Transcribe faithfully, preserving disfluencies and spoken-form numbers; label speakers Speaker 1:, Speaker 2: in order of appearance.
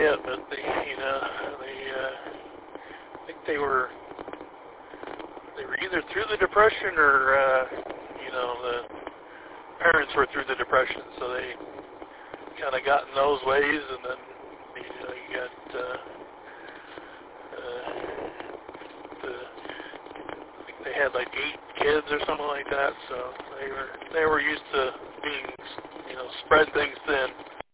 Speaker 1: yet, but they, you know, they, uh, I think they were, they were either through the Depression or, uh, you know, the parents were through the Depression, so they kind of got in those ways, and then, you know, you got, uh, uh, the, I think they had like eight kids or something like that, so they were, they were used to being, you know, spread things thin.